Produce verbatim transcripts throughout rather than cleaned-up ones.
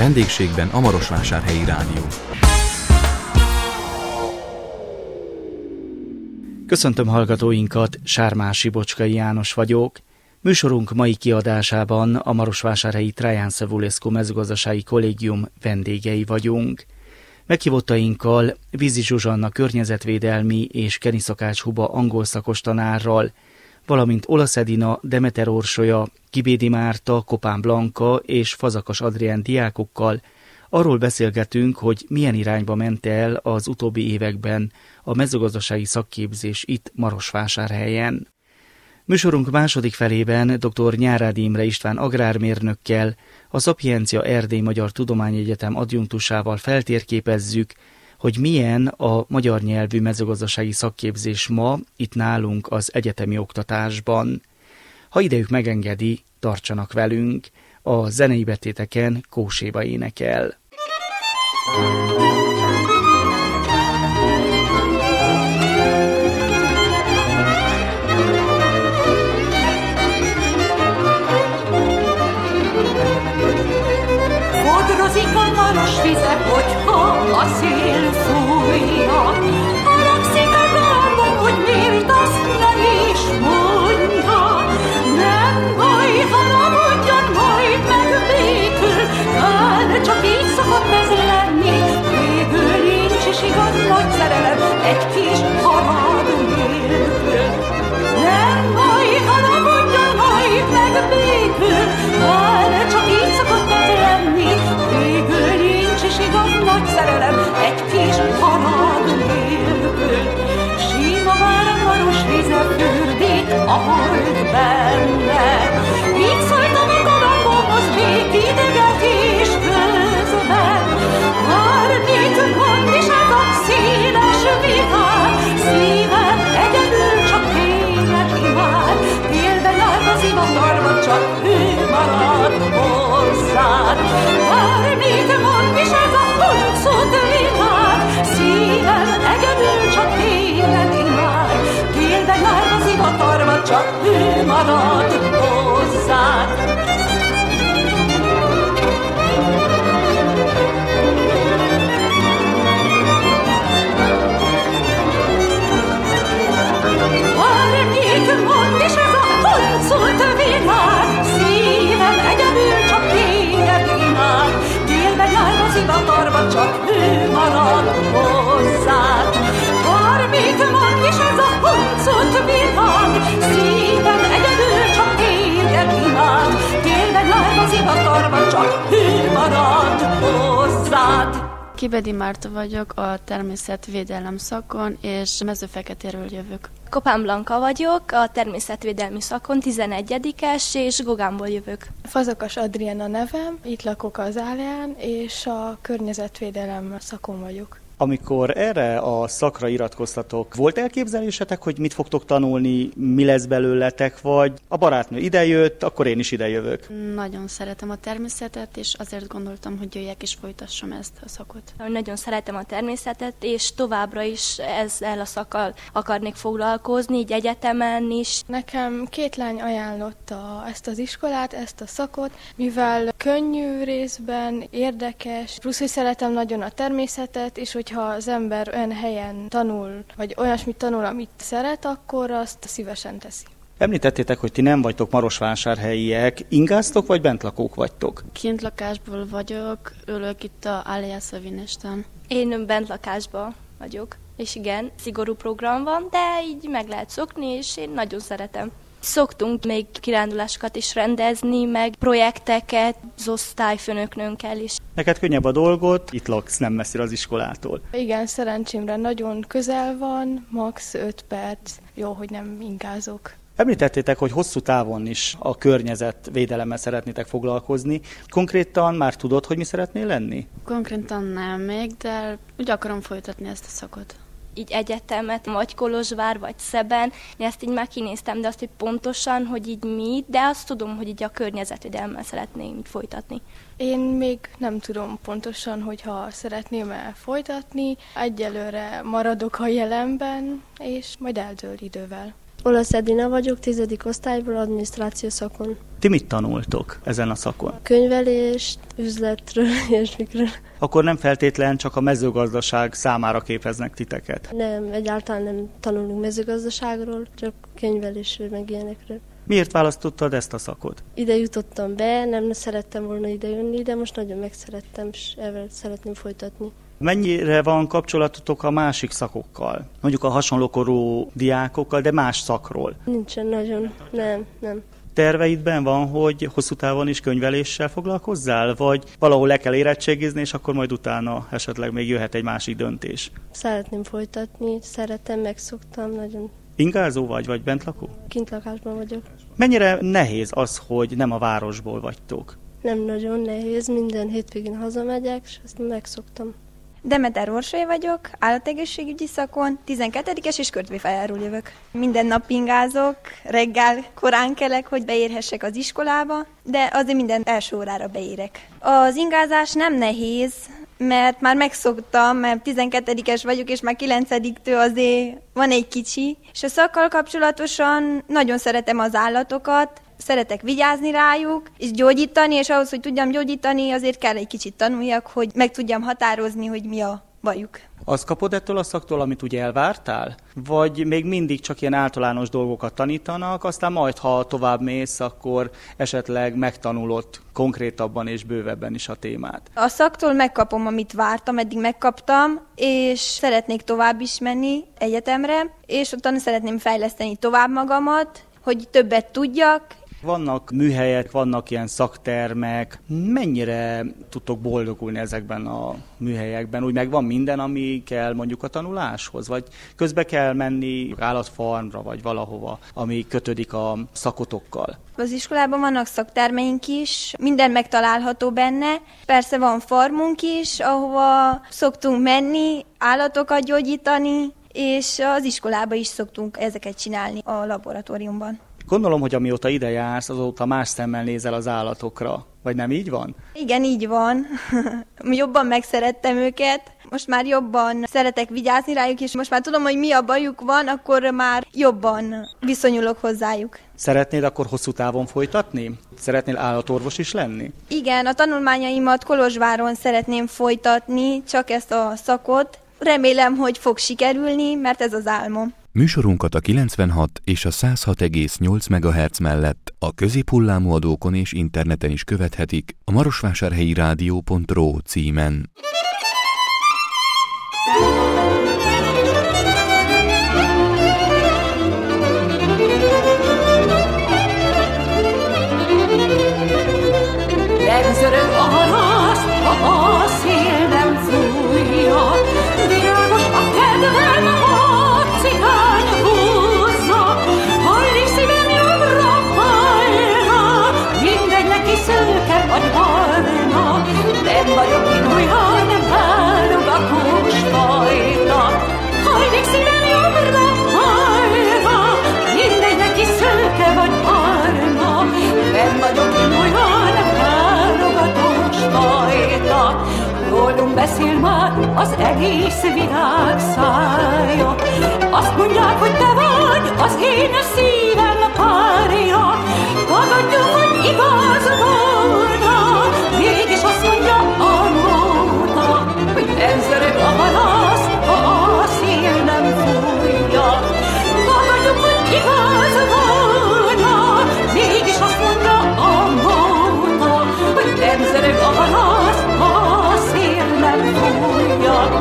vendégségben a Marosvásárhelyi Rádió. Köszöntöm hallgatóinkat, Sármási Bocskai János vagyok. Műsorunk mai kiadásában a Marosvásárhelyi Traian Savulescu mezőgazdasági kollégium vendégei vagyunk. Meghívottainkkal Vizi Zsuzsanna környezetvédelmi és Keni Szakács Huba angol szakos tanárral, valamint Olasz Edina, Demeter Orsolya, Kibédi Márta, Kopán Blanka és Fazakas Adrián diákokkal arról beszélgetünk, hogy milyen irányba ment el az utóbbi években a mezőgazdasági szakképzés itt Marosvásárhelyen. Műsorunk második felében dr. Nyárádi Imre István agrármérnökkel, a Szapiencia Erdély Magyar Tudományegyetem adjunktusával feltérképezzük, hogy milyen a magyar nyelvű mezőgazdasági szakképzés ma itt nálunk az egyetemi oktatásban. Ha idejük megengedi, tartsanak velünk, a zenei betéteken Kóséba énekel. Fodrozik a maros vize, hogyha a szél fújja. Haragszik a gambon, hogy miért azt nem is mondja. Nem baj, haragudjon, majd megbékül, de csak így szokott ez lenni. Végül nincs is igaz nagy szerelem, egy kis harag nélkül. Nem baj, haragudjon, majd megbékül, de csak így szokott ez lenni. Végül nincs is igaz nagy szerelem, egy kis harag nélkül. Sima vár a maros vize fürdik a hold benne. Így szóltam a galambomhoz még idegetés közben. Bármit mond is ez a széles vihar, szívem egyedül csak téged imád. Délben jár a zivatarba, csak ő marad hozzád. Bármit mond is ez a huncut vihar, szívem egyedül csak téged imád. Délben jár a zivatarba, csak ő marad hozzád. Bármit mond is ez a huncut vihar, szívem egyedül csak téged imád. Délben jár a zivatarba, csak ő marad hozzád. Bármit mond is ez a huncut vihar, szívem egyedül csak téged imád. Délben jár a zivatarba, csak ő marad hozzád. Kibédi Márta vagyok, a természetvédelem szakon, és Mezőfeketéről jövök. Kopán Blanka vagyok, a természetvédelmi szakon tizenegyedikes, és Gogánból jövök. Fazakas Adrián a nevem, itt lakok az Áleán, és a környezetvédelem szakon vagyok. Amikor erre a szakra iratkoztatok, volt elképzelésetek, hogy mit fogtok tanulni, mi lesz belőletek, vagy a barátnő idejött, akkor én is idejövök? Nagyon szeretem a természetet, és azért gondoltam, hogy jöjjek és folytassam ezt a szakot. Nagyon szeretem a természetet, és továbbra is ezzel a szakkal akarnék foglalkozni, így egyetemen is. Nekem két lány ajánlotta ezt az iskolát, ezt a szakot, mivel könnyű részben, érdekes, plusz, hogy szeretem nagyon a természetet, és hogy ha az ember olyan helyen tanul, vagy olyasmit tanul, amit szeret, akkor azt szívesen teszi. Említettétek, hogy ti nem vagytok marosvásárhelyiek, ingáztok vagy bentlakók vagytok? Kintlakásból vagyok, ülök itt a Alea Szavinesten. Én bentlakásban vagyok, és igen, szigorú program van, de így meg lehet szokni, és én nagyon szeretem. Szoktunk még kirándulásokat is rendezni, meg projekteket az osztályfőnöknőnkkel is. Neked könnyebb a dolgot, itt laksz nem messzire az iskolától. Igen, szerencsémre nagyon közel van, max. öt perc. Jó, hogy nem ingázok. Említettétek, hogy hosszú távon is a környezetvédelemmel szeretnétek foglalkozni. Konkrétan már tudod, hogy mi szeretnél lenni? Konkrétan nem még, de úgy akarom folytatni ezt a szakot. Így egyetemet, vagy Kolozsvár, vagy Szeben, én ezt így már kinéztem, de azt, hogy pontosan, hogy így mi, de azt tudom, hogy így a környezetvédelemmel szeretném így folytatni. Én még nem tudom pontosan, hogyha szeretném-e folytatni. Egyelőre maradok a jelenben, és majd eldől idővel. Olasz Edina vagyok, tizedik osztályból, adminisztráció szakon. Ti mit tanultok ezen a szakon? Könyvelést, üzletről, ilyesmikről. Akkor nem feltétlen csak a mezőgazdaság számára képeznek titeket? Nem, egyáltalán nem tanulunk mezőgazdaságról, csak könyvelésről, meg ilyenekről. Miért választottad ezt a szakot? Ide jutottam be, nem szerettem volna ide jönni, de most nagyon megszerettem, és ezzel szeretném folytatni. Mennyire van kapcsolatotok a másik szakokkal? Mondjuk a hasonlókorú diákokkal, de más szakról? Nincsen nagyon, nem, nem. Terveidben van, hogy hosszú távon is könyveléssel foglalkozzál? Vagy valahol le kell érettségizni, és akkor majd utána esetleg még jöhet egy másik döntés? Szeretném folytatni, szeretem, megszoktam, nagyon. Ingázó vagy, vagy bentlakó? Kintlakásban vagyok. Mennyire nehéz az, hogy nem a városból vagytok? Nem nagyon nehéz, minden hétvégén hazamegyek, és ezt megszoktam. Demeter Orsolya vagyok, állategészségügyi szakon, tizenkettedikes és körtvéfeljáról jövök. Minden nap ingázok, reggel korán kelek, hogy beérhessek az iskolába, de azért minden első órára beérek. Az ingázás nem nehéz, mert már megszoktam, mert tizenkettedikes vagyok, és már kilencediktől azért van egy kicsi. És a szakkal kapcsolatosan nagyon szeretem az állatokat, szeretek vigyázni rájuk, és gyógyítani, és ahhoz, hogy tudjam gyógyítani, azért kell egy kicsit tanuljak, hogy meg tudjam határozni, hogy mi a bajuk. Azt kapod ettől a szaktól, amit ugye elvártál? Vagy még mindig csak ilyen általános dolgokat tanítanak, aztán majd, ha tovább mész, akkor esetleg megtanulod konkrétabban és bővebben is a témát? A szaktól megkapom, amit vártam, eddig megkaptam, és szeretnék tovább is menni egyetemre, és utána szeretném fejleszteni tovább magamat, hogy többet tudjak. Vannak műhelyek, vannak ilyen szaktermek. Mennyire tudtok boldogulni ezekben a műhelyekben? Úgy meg van minden, ami kell mondjuk a tanuláshoz? Vagy közbe kell menni állatfarmra, vagy valahova, ami kötődik a szakotokkal? Az iskolában vannak szaktermeink is, minden megtalálható benne. Persze van farmunk is, ahova szoktunk menni, állatokat gyógyítani, és az iskolába is szoktunk ezeket csinálni a laboratóriumban. Gondolom, hogy amióta ide jársz, azóta más szemmel nézel az állatokra. Vagy nem így van? Igen, így van. Jobban megszerettem őket. Most már jobban szeretek vigyázni rájuk, és most már tudom, hogy mi a bajuk van, akkor már jobban viszonyulok hozzájuk. Szeretnéd akkor hosszú távon folytatni? Szeretnél állatorvos is lenni? Igen, a tanulmányaimat Kolozsváron szeretném folytatni, csak ezt a szakot. Remélem, hogy fog sikerülni, mert ez az álmom. Műsorunkat a kilencvenhat és a száz hat egész nyolc megahertz mellett a középhullámú adókon és interneten is követhetik a marosvásárhelyi rádió pont ro címen. Legzörög a haraszt, ha a szél nem fújja, virágos a kedvem, ha cigány húzza, hajlik szívem jobbra-balra, mindegy neki szőke vagy barna, nem vagyok én olyan válogatós fajta. Hajlik szívem jobbra-balra, mindegy neki szőke vagy barna, nem vagyok én olyan válogatós fajta. Rólunk beszél már az egész világ szája, azt mondják, hogy te vagy az én szívem párja. Tagadjuk, hogy igaz volna, mégis azt mondja a nóta, hogy nem zörög a halaszt, ha a szél nem fújja. Tagadjuk, hogy igaz volna, mégis azt mondja a nóta, hogy nem zörög a halaszt, ha a szél nem fújja.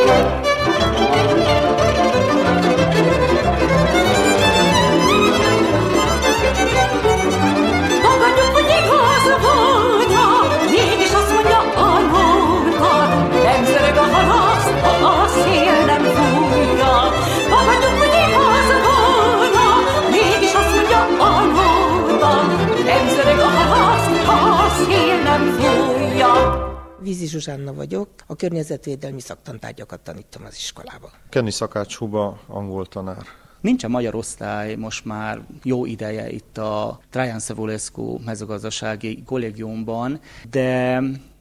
Tagadjuk, hogy igaz volna, mégis azt mondja a nóta, nem zörög a halaszt, ha a szél nem fújja. Tagadjuk, hogy igaz volna, mégis azt mondja a nóta, nem zörög a halaszt, ha a szél nem fújja. Vízi Zsuzsánna vagyok, a környezetvédelmi szaktantárgyakat tanítom az iskolában. Kenny Szakács Huba, angol tanár. Nincsen magyar osztály most már jó ideje itt a Traian Savulescu mezőgazdasági kollégiumban, de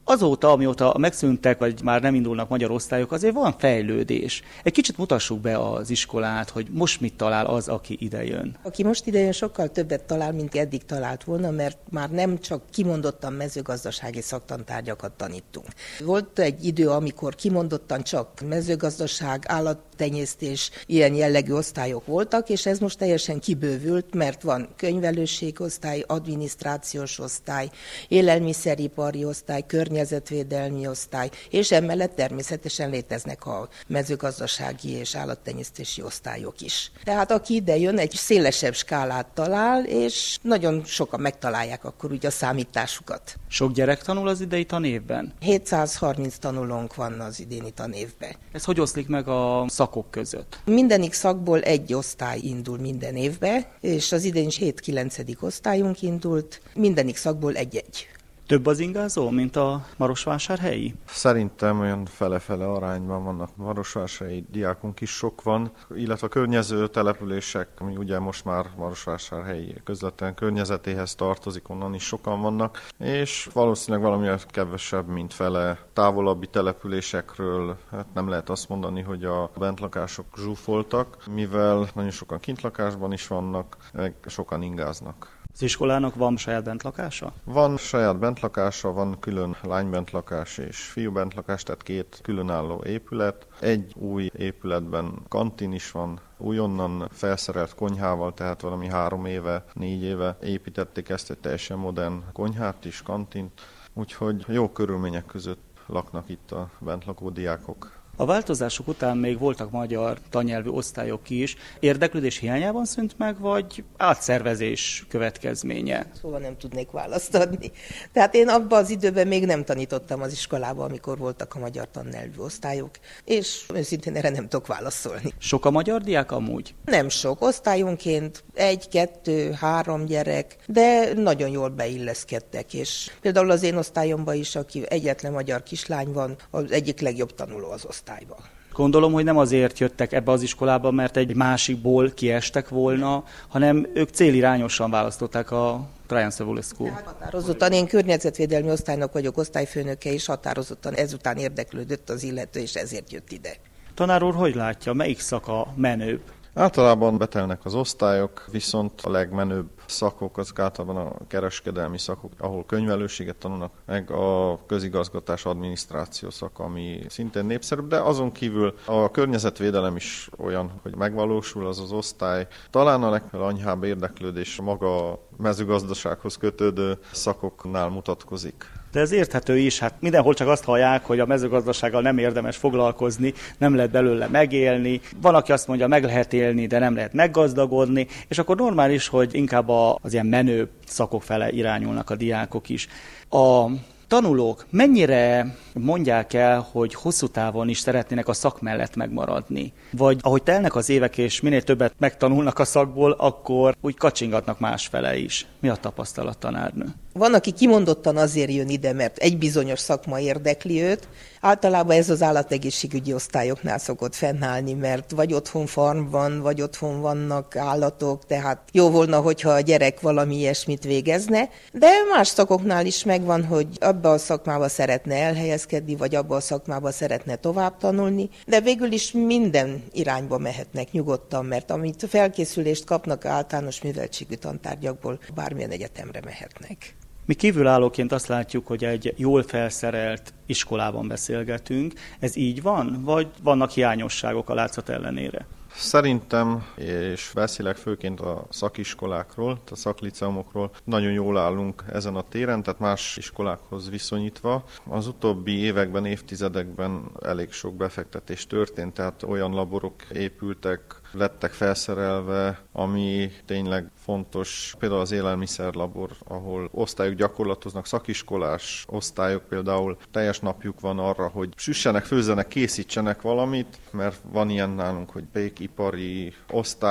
Azóta, amióta megszűntek, vagy már nem indulnak magyar osztályok, azért van fejlődés. Egy kicsit mutassuk be az iskolát, hogy most mit talál az, aki idejön. Aki most idejön, sokkal többet talál, mint eddig talált volna, mert már nem csak kimondottan mezőgazdasági szaktantárgyakat tanítunk. Volt egy idő, amikor kimondottan csak mezőgazdaság, állattenyésztés, ilyen jellegű osztályok voltak, és ez most teljesen kibővült, mert van könyvelőségosztály, adminisztrációs osztály, élelmiszeripari osztály, környezetvédelmi osztály, és emellett természetesen léteznek a mezőgazdasági és állattenyésztési osztályok is. Tehát aki ide jön, egy szélesebb skálát talál, és nagyon sokan megtalálják akkor ugye a számításukat. Sok gyerek tanul az idei tanévben? hétszázharminc tanulónk van az idéni tanévben. Ez hogy oszlik meg a szakok között? Mindenik szakból egy osztály indul minden évbe, és az idén is hét-kilencedik osztályunk indult, mindenik szakból egy-egy. Több az ingázó, mint a marosvásárhelyi? Szerintem olyan fele-fele arányban vannak. Marosvásárhelyi diákunk is sok van, illetve a környező települések, ami ugye most már Marosvásárhelyi közvetlen környezetéhez tartozik, onnan is sokan vannak, és valószínűleg valamivel kevesebb, mint fele távolabbi településekről, hát nem lehet azt mondani, hogy a bentlakások zsúfoltak, mivel nagyon sokan kintlakásban is vannak, meg sokan ingáznak. Az iskolának van saját bentlakása? Van saját bentlakása, van külön lánybentlakás és fiúbentlakás, tehát két különálló épület. Egy új épületben kantin is van, újonnan felszerelt konyhával, tehát valami három éve, négy éve építették ezt egy teljesen modern konyhát is, kantint. Úgyhogy jó körülmények között laknak itt a bentlakó diákok. A változások után még voltak magyar tannyelvű osztályok is. Érdeklődés hiányában szűnt meg, vagy átszervezés következménye? Szóval nem tudnék választ adni. Tehát én abban az időben még nem tanítottam az iskolában, amikor voltak a magyar tannyelvű osztályok, és őszintén erre nem tudok válaszolni. Sok a magyar diák amúgy? Nem sok. Osztályonként egy, kettő, három gyerek, de nagyon jól beilleszkedtek, és például az én osztályomban is, aki egyetlen magyar kislány van, az egyik legjobb tanuló az osztályban. Gondolom, hogy nem azért jöttek ebbe az iskolába, mert egy másikból kiestek volna, hanem ők célirányosan választották a Traian Savulescu. Határozottan, én környezetvédelmi osztálynak vagyok osztályfőnöke, és határozottan ezután érdeklődött az illető, és ezért jött ide. Tanár úr, hogy látja, melyik szaka menőbb? Általában betelnek az osztályok, viszont a legmenőbb szakok azok általában a kereskedelmi szakok, ahol könyvelőséget tanulnak, meg a közigazgatás adminisztráció szak, ami szintén népszerűbb, de azon kívül a környezetvédelem is olyan, hogy megvalósul az az osztály. Talán a legnagyobb érdeklődés maga a mezőgazdasághoz kötődő szakoknál mutatkozik. De ez érthető is, hát mindenhol csak azt hallják, hogy a mezőgazdasággal nem érdemes foglalkozni, nem lehet belőle megélni. Van, aki azt mondja, meg lehet élni, de nem lehet meggazdagodni, és akkor normális, hogy inkább az ilyen menő szakok fele irányulnak a diákok is. A tanulók mennyire mondják el, hogy hosszú távon is szeretnének a szak mellett megmaradni? Vagy ahogy telnek az évek, és minél többet megtanulnak a szakból, akkor úgy kacsingatnak másfele is. Mi a tapasztalat, tanárnő? Van, aki kimondottan azért jön ide, mert egy bizonyos szakma érdekli őt. Általában ez az állategészségügyi osztályoknál szokott fennállni, mert vagy otthon farm van, vagy otthon vannak állatok, tehát jó volna, hogyha a gyerek valami ilyesmit végezne. De más szakoknál is megvan, hogy abba a szakmába szeretne elhelyezkedni, vagy abba a szakmába szeretne tovább tanulni, de végül is minden irányba mehetnek nyugodtan, mert amit felkészülést kapnak általános műveltségű tantárgyakból, bármilyen egyetemre mehetnek. Mi kívülállóként azt látjuk, hogy egy jól felszerelt iskolában beszélgetünk. Ez így van? Vagy vannak hiányosságok a látszat ellenére? Szerintem, és beszélek főként a szakiskolákról, a szakliceumokról, nagyon jól állunk ezen a téren, tehát más iskolákhoz viszonyítva. Az utóbbi években, évtizedekben elég sok befektetés történt, tehát olyan laborok épültek, lettek felszerelve, ami tényleg fontos. Például az élelmiszerlabor, ahol osztályok gyakorlatoznak, szakiskolás osztályok például teljes napjuk van arra, hogy süssenek, főzzenek, készítsenek valamit, mert van ilyen nálunk, hogy békipari osztály,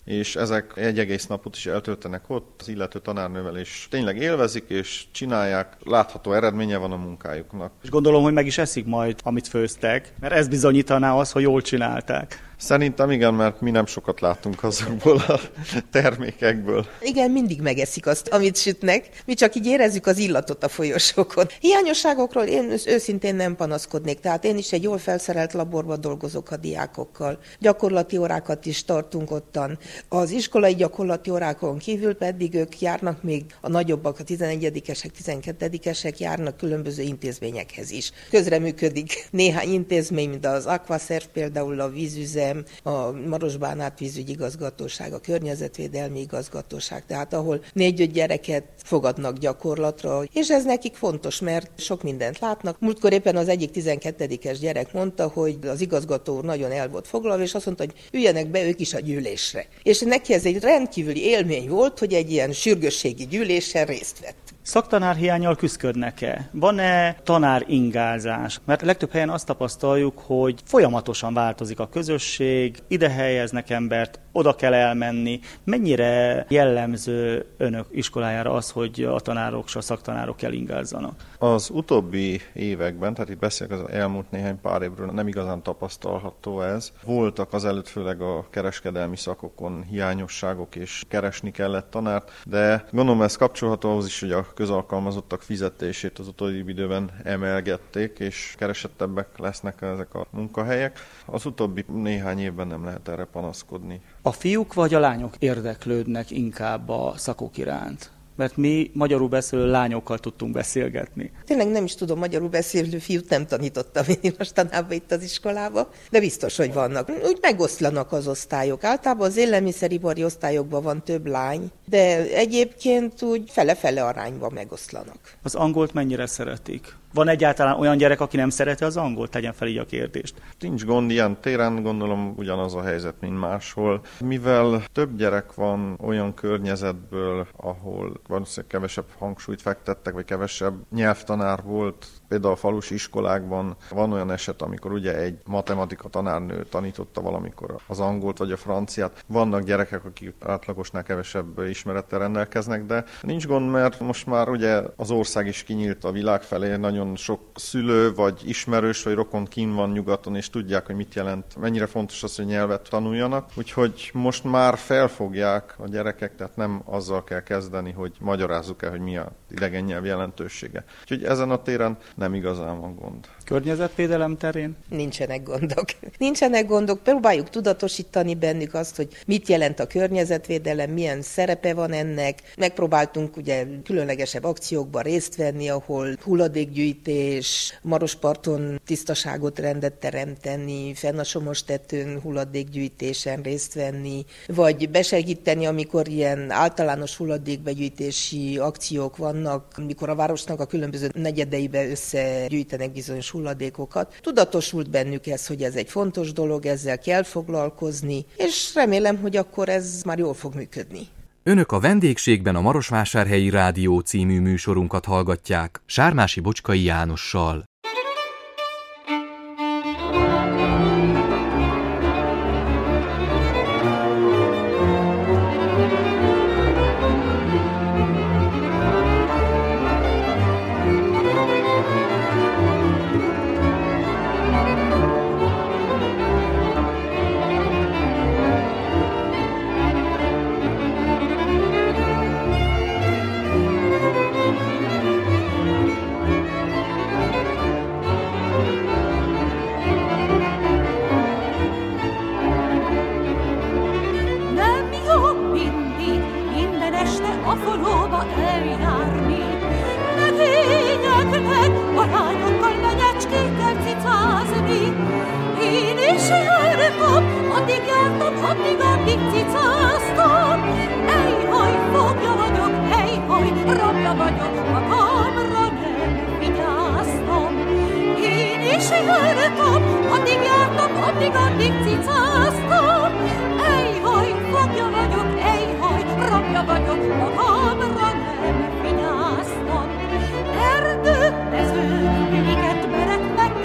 és ezek egy egész napot is eltöltenek ott, az illető tanárnővel, és tényleg élvezik, és csinálják, látható eredménye van a munkájuknak. És gondolom, hogy meg is eszik majd, amit főztek, mert ez bizonyítaná az, hogy jól csinálták. Szerintem igen, mert mi nem sokat látunk azokból a termékekből. Igen, mindig megeszik azt, amit sütnek. Mi csak így érezzük az illatot a folyosókon. Hiányosságokról én őszintén nem panaszkodnék. Tehát én is egy jól felszerelt laborban dolgozok a diákokkal. Gyakorlati órákat is tartunk ottan. Az iskolai gyakorlati órákon kívül pedig ők járnak még, a nagyobbak, a tizenegyedikesek, tizenkettedikesek járnak különböző intézményekhez is. Közreműködik néhány intézmény, mint az Aquaserv, például a vízüzem, a Marosbánát vízügyi igazgatóság, a környezetvédelmi igazgatóság, tehát ahol négy-öt gyereket fogadnak gyakorlatra, és ez nekik fontos, mert sok mindent látnak. Múltkor éppen az egyik tizenkettedikes gyerek mondta, hogy az igazgató úr nagyon el volt foglalva, és azt mondta, hogy üljenek be ők is a gyűlésre. És neki ez egy rendkívüli élmény volt, hogy egy ilyen sürgősségi gyűlésen részt vett. Szaktanárhiánnyal küszködnek-e? Van-e tanáringázás? Mert legtöbb helyen azt tapasztaljuk, hogy folyamatosan változik a közösség, ide helyeznek embert, oda kell elmenni. Mennyire jellemző önök iskolájára az, hogy a tanárok és a szaktanárok elingázzanak? Az utóbbi években, tehát itt beszélek az elmúlt néhány pár évről, nem igazán tapasztalható ez. Voltak azelőtt főleg a kereskedelmi szakokon hiányosságok, és keresni kellett tanárt, de gondolom ez kapcsolható ahhoz is, hogy a közalkalmazottak fizetését az utóbbi időben emelgették, és keresettebbek lesznek ezek a munkahelyek. Az utóbbi néhány évben nem lehet erre panaszkodni. A fiúk vagy a lányok érdeklődnek inkább a szakok iránt? Mert mi magyarul beszélő lányokkal tudtunk beszélgetni. Tényleg nem is tudom, magyarul beszélő fiút nem tanítottam én mostanában itt az iskolába, de biztos, hogy vannak. Úgy megoszlanak az osztályok. Általában az élelmiszeripari osztályokban van több lány, de egyébként úgy fele-fele arányban megoszlanak. Az angolt mennyire szeretik? Van egyáltalán olyan gyerek, aki nem szereti az angolt? Tegyen fel így a kérdést. Nincs gond, ilyen téren gondolom ugyanaz a helyzet, mint máshol. Mivel több gyerek van olyan környezetből, ahol valószínűleg kevesebb hangsúlyt fektettek, vagy kevesebb nyelvtanár volt, például a falusi iskolákban van olyan eset, amikor ugye egy matematika tanárnő tanította valamikor az angolt vagy a franciát. Vannak gyerekek, akik átlagosnál kevesebb ismerettel rendelkeznek, de nincs gond, mert most már ugye az ország is kinyílt a világ felé, nagyon sok szülő, vagy ismerős, vagy rokon kín van nyugaton, és tudják, hogy mit jelent, mennyire fontos az, hogy nyelvet tanuljanak. Úgyhogy most már felfogják a gyerekek, tehát nem azzal kell kezdeni, hogy magyarázzuk el, hogy mi a idegen nyelv jelentősége. Úgyhogy ezen a téren nem igazán van gond. Környezetvédelem terén? Nincsenek gondok. Nincsenek gondok. Próbáljuk tudatosítani bennük azt, hogy mit jelent a környezetvédelem, milyen szerepe van ennek. Megpróbáltunk ugye különlegesebb akciókban részt venni, ahol hulladékgyűjtés, Marosparton tisztaságot, rendet teremteni, fenn a Somostetőn hulladékgyűjtésen részt venni, vagy besegíteni, amikor ilyen általános hulladékbegyűjtési akciók vannak, amikor a városnak a különböző negyedeibe összegyűjtenek bizonyos hulladékokat. Tudatosult bennük ez, hogy ez egy fontos dolog, ezzel kell foglalkozni, és remélem, hogy akkor ez már jól fog működni. Önök a vendégségben a Marosvásárhelyi Rádió című műsorunkat hallgatják Sármási Bocskai Jánossal.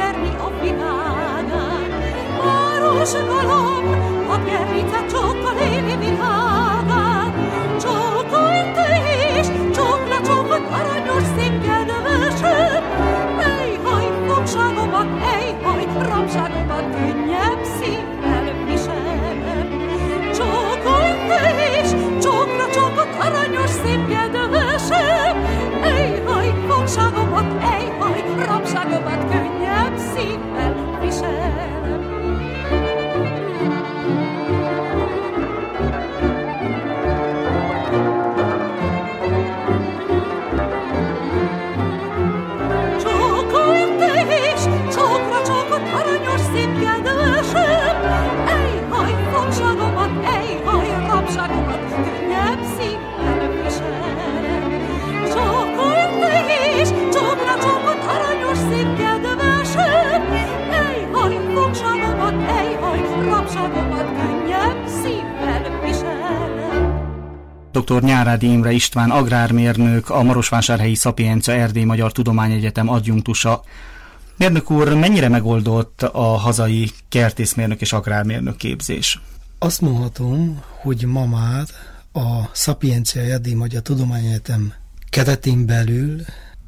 Galom, a gerlicet csókolé, dr. Nyárádi Imre István agrármérnök, a Marosvásárhelyi Szapiencia Erdély Magyar Tudományegyetem adjunktusa. Mérnök úr, mennyire megoldott a hazai kertészmérnök és agrármérnök képzés? Azt mondhatom, hogy ma már a Szapiencia Erdély Magyar Tudományegyetem keretén belül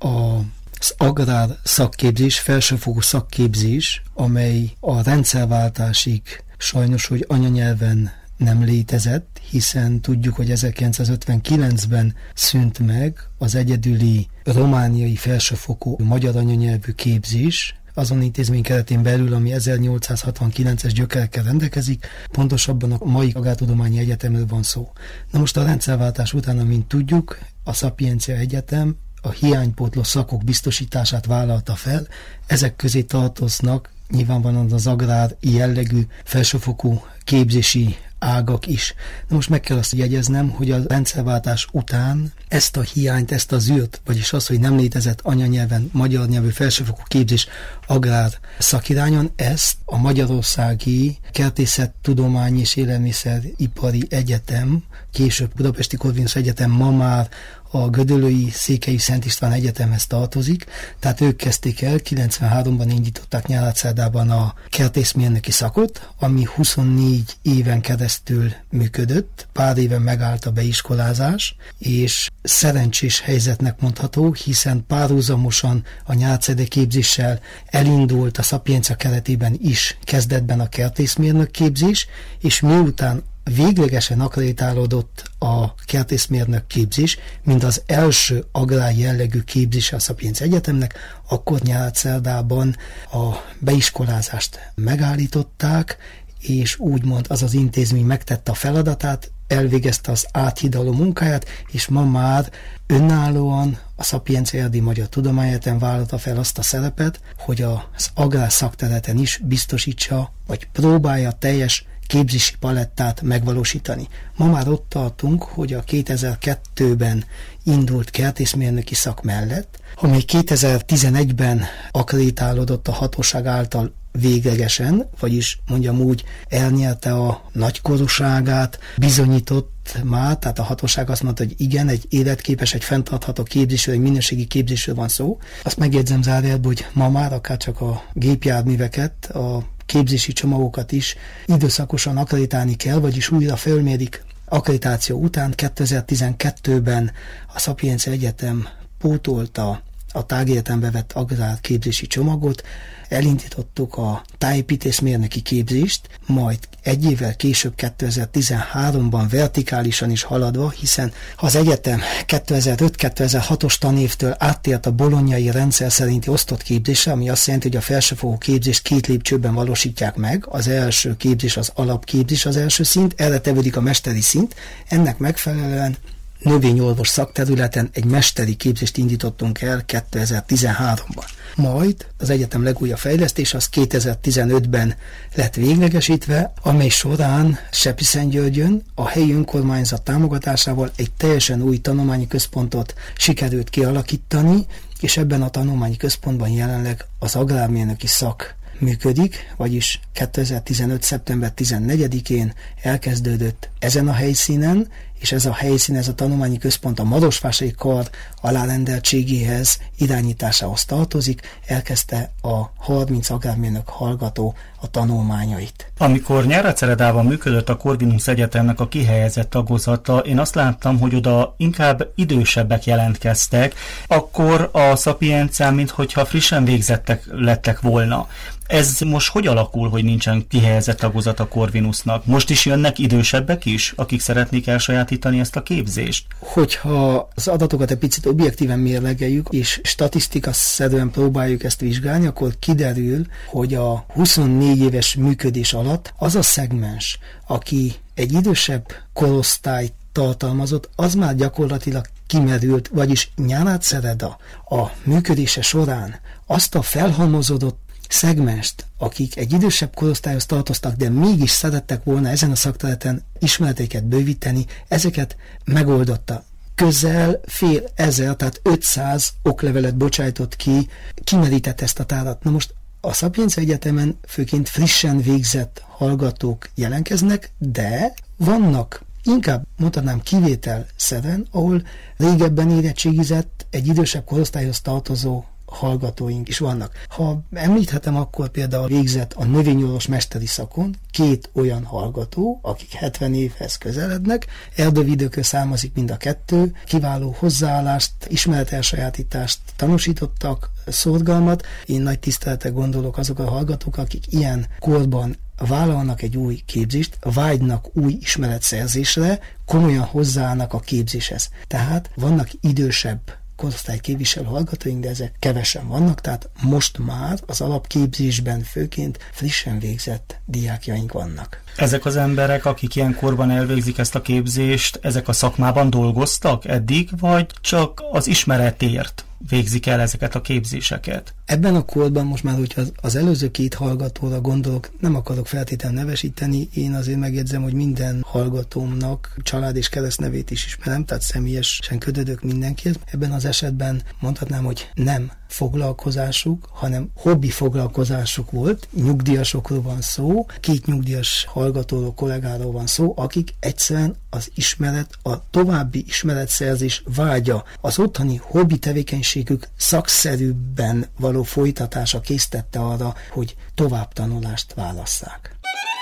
az agrár szakképzés, felsőfokú szakképzés, amely a rendszerváltásig sajnos, hogy anyanyelven nem létezett, hiszen tudjuk, hogy ezerkilencszázötvenkilencben szűnt meg az egyedüli romániai felsőfokú magyar anyanyelvű képzés, azon intézmény keretén belül, ami ezernyolcszázhatvankilences gyökerekkel rendelkezik, pontosabban a mai Agrártudományi Egyetemről van szó. Na most a rendszerváltás után, amint tudjuk, a Szapiencia Egyetem a hiánypótló szakok biztosítását vállalta fel, ezek közé tartoznak nyilvánvalóan az agrár jellegű felsőfokú képzési ágak is. Na most meg kell azt jegyeznem, hogy a rendszerváltás után ezt a hiányt, ezt az űrt, vagyis az, hogy nem létezett anyanyelven magyar nyelvű felsőfokú képzés agrár szakirányon, ezt a Magyarországi Kertészettudományi és Élelmiszeripari Egyetem, később Budapesti Corvinus Egyetem, ma már a Gödöllői Székely Szent István Egyetemhez tartozik, tehát ők kezdték el, kilencvenháromban indították Nyárádszerdában a kertészmérnöki szakot, ami huszonnégy éven keresztül működött, pár éven megállt a beiskolázás, és szerencsés helyzetnek mondható, hiszen párhuzamosan a nyáradzerde képzéssel elindult a Szapiencia keretében is kezdetben a kertészmérnök képzés, és miután véglegesen akreditálódott a kertészmérnök képzés, mint az első agrár jellegű képzése a Szapiencia Egyetemnek, akkor Nyáradzerdában a beiskolázást megállították, és úgymond az az intézmény megtette a feladatát, elvégezte az áthidaló munkáját, és ma már önállóan a Szapiencia Erdély Magyar Tudományegyetem vállalta fel azt a szerepet, hogy az agrár szakterületen is biztosítsa, vagy próbálja teljes képzési palettát megvalósítani. Ma már ott tartunk, hogy a kétezer-kettőben indult kertészmérnöki szak mellett, ami kétezer-tizenegyben akreditálódott a hatóság által véglegesen, vagyis mondjam úgy, elnyerte a nagykorúságát, bizonyított már, tehát a hatóság azt mondta, hogy igen, egy életképes, egy fenntartható képzésről, egy minőségi képzésről van szó. Azt megjegyzem zárójelben, hogy ma már akár csak a gépjárműveket, a képzési csomagokat is időszakosan akreditálni kell, vagyis újra felmérik. Akkreditáció után kétezer-tizenkettőben a Szapiencia Egyetem pótolta a tagegyetembe vett agrárképzési csomagot, elindítottuk a tájépítészmérnöki képzést, majd egy évvel később kétezer-tizenháromban vertikálisan is haladva, hiszen az egyetem kétezer-öt-kétezer-hatos tanévtől áttért a bolonyai rendszer szerinti osztott képzésre, ami azt jelenti, hogy a felsőfokú képzést két lépcsőben valósítják meg. Az első képzés az alapképzés, az első szint, erre tevődik a mesteri szint, ennek megfelelően növényorvos szakterületen egy mesteri képzést indítottunk el kétezer-tizenháromban. Majd az egyetem legújabb fejlesztés az kétezer-tizenötben lett véglegesítve, amely során Sepsiszentgyörgyön a helyi önkormányzat támogatásával egy teljesen új tanulmányi központot sikerült kialakítani, és ebben a tanulmányi központban jelenleg az agrármérnöki szak működik, vagyis kétezer-tizenöt. szeptember tizennegyedikén elkezdődött ezen a helyszínen, és ez a helyszín, ez a tanulmányi központ a Marosvásári Kar alárendeltségéhez, irányításához tartozik, elkezdte a harminc agrármérnök hallgató a tanulmányait. Amikor Nyáradzerdában működött a Corvinus Egyetemnek a kihelyezett tagozata, én azt láttam, hogy oda inkább idősebbek jelentkeztek, akkor a Szapiencián, minthogyha frissen végzettek lettek volna. Ez most hogy alakul, hogy nincsen kihelyezett tagozat a Corvinusnak? Most is jönnek idősebbek is, akik szeretnék elsajátítani ezt a képzést? Hogyha az adatokat egy picit objektíven mérlegeljük, és statisztikaszerűen próbáljuk ezt vizsgálni, akkor kiderül, hogy a huszonnégy éves működés alatt az a szegmens, aki egy idősebb korosztályt tartalmazott, az már gyakorlatilag kimerült, vagyis Nyárádszereda a működése során azt a felhalmozódott szegmest, akik egy idősebb korosztályhoz tartoztak, de mégis szerettek volna ezen a szakterületen ismereteiket bővíteni, ezeket megoldotta. Közel fél ezer, tehát ötszáz oklevelet bocsájtott ki, kimerített ezt a tárat. Na most a Szapiencia Egyetemen főként frissen végzett hallgatók jelentkeznek, de vannak inkább mondhatnám kivételszerűen, ahol régebben érettségizett egy idősebb korosztályhoz tartozó hallgatóink is vannak. Ha említhetem, akkor például végzett a növényorvos mesteri szakon két olyan hallgató, akik hetven évhez közelednek, erdővidőkről származik mind a kettő, kiváló hozzáállást, ismeretelsajátítást tanúsítottak, szorgalmat. Én nagy tiszteletre gondolok azok a hallgatók, akik ilyen korban vállalnak egy új képzést, vágynak új ismeretszerzésre, komolyan hozzáállnak a képzéshez. Tehát vannak idősebb korosztály képviselő hallgatóink, de ezek kevesen vannak, tehát most már az alapképzésben főként frissen végzett diákjaink vannak. Ezek az emberek, akik ilyen korban elvégzik ezt a képzést, ezek a szakmában dolgoztak eddig, vagy csak az ismeretért végzik el ezeket a képzéseket? Ebben a korban most már, hogyha az előző két hallgatóra gondolok, nem akarok feltétlenül nevesíteni, én azért megjegyzem, hogy minden hallgatómnak család és keresztnevét is ismerem, tehát személyesen kötődök mindenkihez. Ebben az esetben mondhatnám, hogy nem foglalkozásuk, hanem hobbi foglalkozásuk volt, nyugdíjasokról van szó, két nyugdíjas hallgatóról, kollégáról van szó, akik egyszerűen az ismeret, a további ismeretszerzés vágya, az otthoni hobbi tevékenységük szakszerűbben való folytatása késztette arra, hogy továbbtanulást válasszák.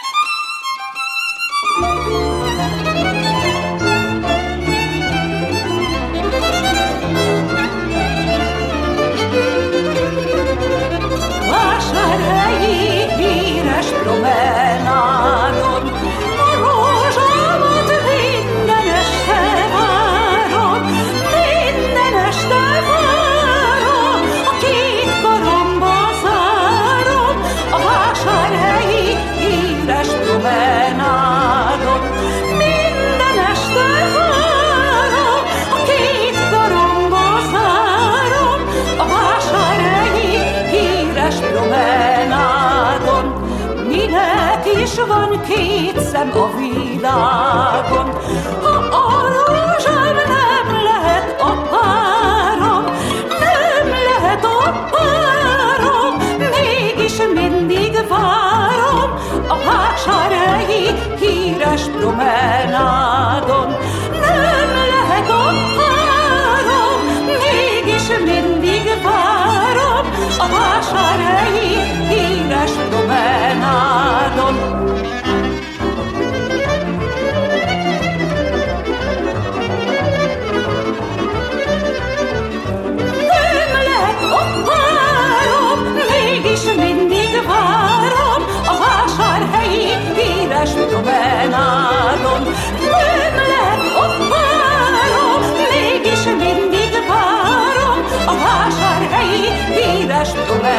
Vásárhelyi híres promenádon a rózsámat minden este várom, minden este várom, a két karomba zárom, a vásárhelyi híres promenádon. Minden este várom, a két karomba zárom, a vásárhelyi híres promenádon. Minek is van két szem a világon, ha a rózsám nem lehet a párom, nem lehet a párom, mégis mindig várom a vásárhelyi híres promenádon. Nem lehet a párom, mégis mindig várom a vásárhelyi híres promenádon. Nem lehet a párom, mégis mindig várom a vásárhelyi híres promenádon. Nem lehet a párom, mégis mindig várom a vásárhelyi híres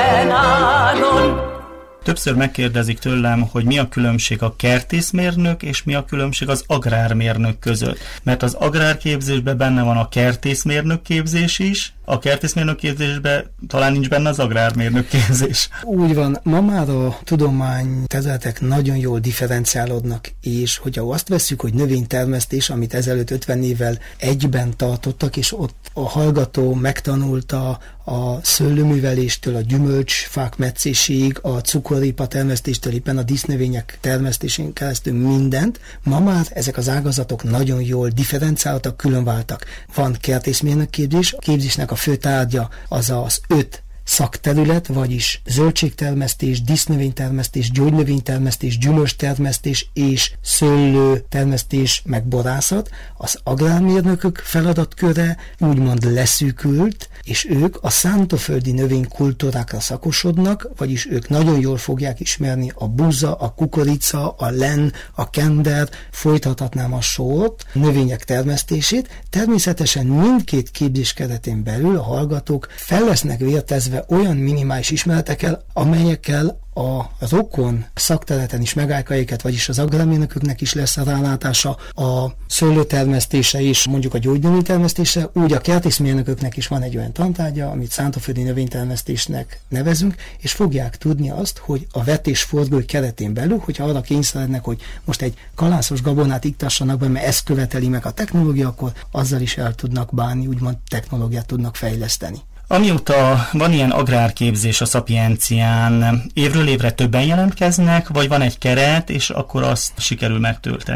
promenádon. Többször megkérdezik tőlem, hogy mi a különbség a kertészmérnök és mi a különbség az agrármérnök között. Mert az agrárképzésben benne van a kertészmérnök képzés is, a kertészmérnök képzésben talán nincs benne az agrármérnök képzés. Úgy van, ma már a tudományterületek nagyon jól differenciálódnak, és hogyha azt vesszük, hogy növénytermesztés, amit ezelőtt ötven évvel egyben tartottak, és ott a hallgató megtanulta a szőlőműveléstől, a gyümölcsfák metszéséig, a cukoripa termesztéstől, éppen a dísznövények termesztésén keresztül mindent. Ma már ezek az ágazatok nagyon jól differenciáltak, különváltak. Van kertészmérnök képzés, a képzésnek a fő tárgya az az öt szakterület, vagyis zöldségtermesztés, dísznövénytermesztés, gyógynövénytermesztés, gyümölcstermesztés és szőlőtermesztés, meg borászat. Az agrármérnökök feladatköre úgymond leszűkült, és ők a szántóföldi növénykultúrákra szakosodnak, vagyis ők nagyon jól fogják ismerni a búza, a kukorica, a len, a kender, folytathatnám a sort, növények termesztését. Természetesen mindkét képzés keretén belül a hallgatók fel lesznek vértezve olyan minimális ismeretekkel, amelyekkel a rokon szakterületen is megállják őket, vagyis az agrármérnököknek is lesz a rálátása a szőlőtermesztése és mondjuk a gyógynövénytermesztése, úgy a kertészmérnököknek is van egy olyan tantárgya, amit szántóföldi növénytermesztésnek nevezünk, és fogják tudni azt, hogy a vetésforgó keretén belül, hogyha arra kényszerednek, hogy most egy kalászos gabonát iktassanak be, mert ezt követeli meg a technológia, akkor azzal is el tudnak bánni, úgymond technológiát tudnak fejleszteni. Amióta van ilyen agrárképzés a Szapiencián, évről évre többen jelentkeznek, vagy van egy keret, és akkor azt sikerül megtölteni?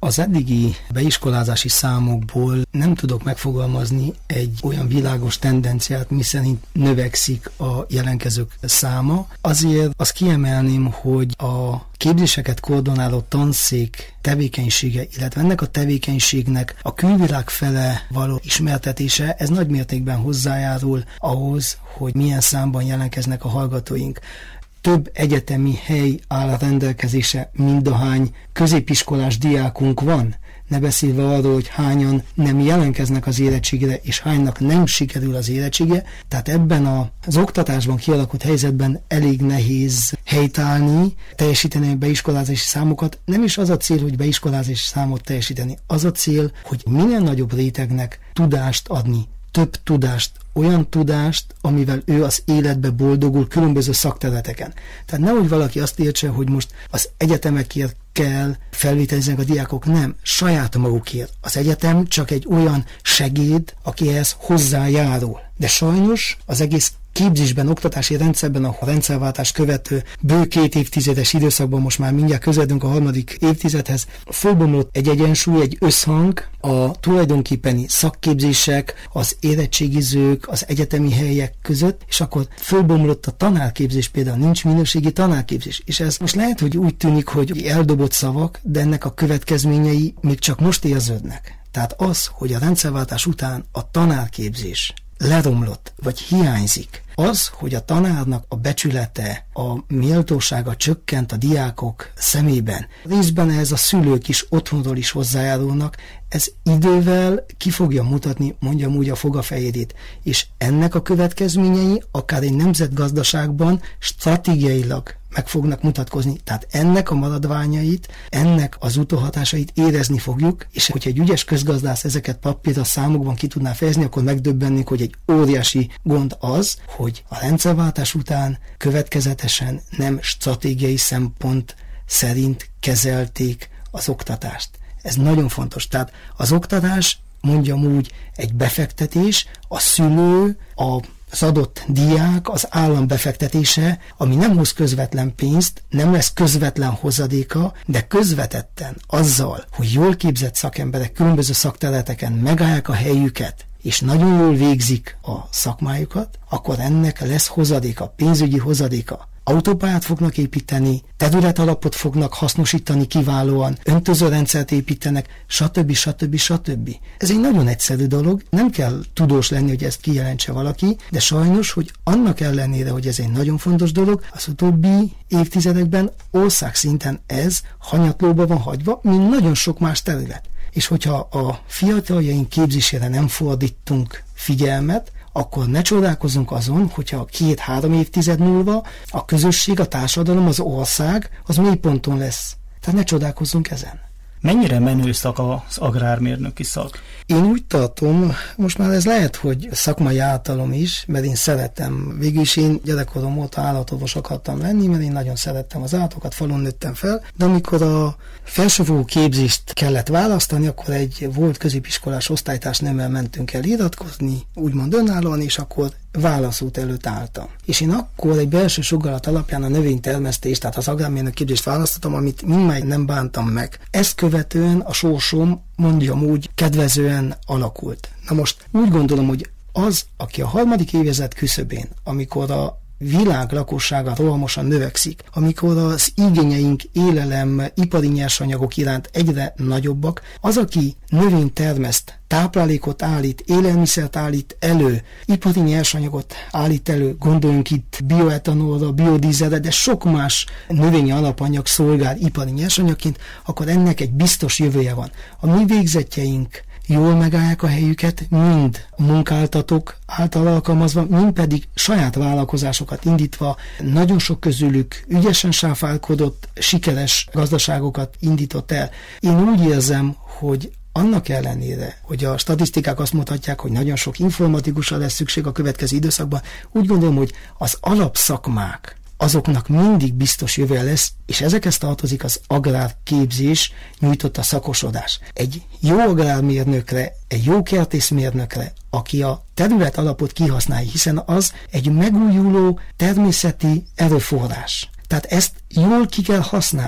Az eddigi beiskolázási számokból nem tudok megfogalmazni egy olyan világos tendenciát, miszerint növekszik a jelentkezők száma. Azért azt kiemelném, hogy a képzéseket koordináló tanszék tevékenysége, illetve ennek a tevékenységnek a külvilág fele való ismertetése, ez nagy mértékben hozzájárul ahhoz, hogy milyen számban jelentkeznek a hallgatóink. Több egyetemi hely áll a rendelkezése, mindahány középiskolás diákunk van, ne beszélve arról, hogy hányan nem jelentkeznek az érettségre, és hánynak nem sikerül az érettsége. Tehát ebben az oktatásban kialakult helyzetben elég nehéz helytállni, teljesíteni a beiskolázási számokat. Nem is az a cél, hogy beiskolázási számot teljesíteni. Az a cél, hogy minél nagyobb rétegnek tudást adni, több tudást, olyan tudást, amivel ő az életbe boldogul különböző szakterületeken. Tehát nehogy valaki azt értse, hogy most az egyetemekért kell felvételiznek a diákok, nem, saját magukért. Az egyetem csak egy olyan segéd, aki ehhez hozzájárul. De sajnos az egész képzésben, oktatási rendszerben, a rendszerváltás követő bő két évtizedes időszakban, most már mindjárt közeledünk a harmadik évtizedhez, fölbomlott egy egyensúly, egy összhang a tulajdonképpeni szakképzések, az érettségizők, az egyetemi helyek között, és akkor fölbomlott a tanárképzés, például nincs minőségi tanárképzés. És ez most lehet, hogy úgy tűnik, hogy eldobott szavak, de ennek a következményei még csak most érződnek. Tehát az, hogy a rendszerváltás után a tanárképzés leromlott, vagy hiányzik, az, hogy a tanárnak a becsülete, a méltósága csökkent a diákok szemében, részben ehhez a szülők is otthonról is hozzájárulnak, ez idővel ki fogja mutatni, mondjam úgy, a fogafehérjét, és ennek a következményei akár egy nemzetgazdaságban stratégiailag meg fognak mutatkozni. Tehát ennek a maradványait, ennek az utóhatásait érezni fogjuk, és hogyha egy ügyes közgazdász ezeket papírra, számokban ki tudná fejezni, akkor megdöbbennénk, hogy egy óriási gond az, hogy a rendszerváltás után következetesen nem stratégiai szempont szerint kezelték az oktatást. Ez nagyon fontos. Tehát az oktatás, mondjam úgy, egy befektetés, a szülő, a az adott diák, az állam befektetése, ami nem hoz közvetlen pénzt, nem lesz közvetlen hozadéka, de közvetetten azzal, hogy jól képzett szakemberek különböző szakterületeken megállják a helyüket, és nagyon jól végzik a szakmájukat, akkor ennek lesz hozadéka, pénzügyi hozadéka. Autópályát fognak építeni, területalapot fognak hasznosítani kiválóan, öntözőrendszert építenek, stb. stb. stb. Ez egy nagyon egyszerű dolog, nem kell tudós lenni, hogy ezt kijelentse valaki, de sajnos, hogy annak ellenére, hogy ez egy nagyon fontos dolog, az utóbbi évtizedekben országszinten ez hanyatlóba van hagyva, mint nagyon sok más terület. És hogyha a fiataljaink képzésére nem fordítunk figyelmet, akkor ne csodálkozzunk azon, hogyha két-három évtized múlva a közösség, a társadalom, az ország az mélyponton lesz. Tehát ne csodálkozzunk ezen. Mennyire menő szak az agrármérnöki szak? Én úgy tartom, most már ez lehet, hogy szakmai általom is, mert én szeretem. Végülis én gyerekkorom óta állatorvos akartam lenni, mert én nagyon szerettem az állatokat, falun nőttem fel, de amikor a felsőfokú képzést kellett választani, akkor egy volt középiskolás osztálytársnőmmel mentünk el iratkozni, úgymond önállóan, és akkor válaszút előtt álltam. És én akkor egy belső sugallat alapján a növénytermesztést, tehát az agrármérnök képzést választottam, amit mindmáig nem bántam meg. Ezt követően a sorsom, mondjam úgy, kedvezően alakult. Na most úgy gondolom, hogy az, aki a harmadik évezred küszöbén, amikor a világ lakossága rohamosan növekszik, amikor az igényeink élelem, ipari nyersanyagok iránt egyre nagyobbak, az, aki növényt termeszt, táplálékot állít, élelmiszert állít elő, ipari nyersanyagot állít elő, gondoljunk itt bioetanolra, biodízelre, de sok más növényi alapanyag szolgál ipari nyersanyagként, akkor ennek egy biztos jövője van. A mi végzetjeink jól megállják a helyüket, mind munkáltatók által alkalmazva, mind pedig saját vállalkozásokat indítva, nagyon sok közülük ügyesen sáfálkodott, sikeres gazdaságokat indított el. Én úgy érzem, hogy annak ellenére, hogy a statisztikák azt mutatják, hogy nagyon sok informatikusra lesz szükség a következő időszakban, úgy gondolom, hogy az alapszakmák, azoknak mindig biztos jövője lesz, és ezekhez tartozik az agrárképzés nyújtotta szakosodás. Egy jó agrármérnökre, egy jó kertészmérnökre, aki a terület alapot kihasználja, hiszen az egy megújuló természeti erőforrás. Tehát ezt jól ki kell használni.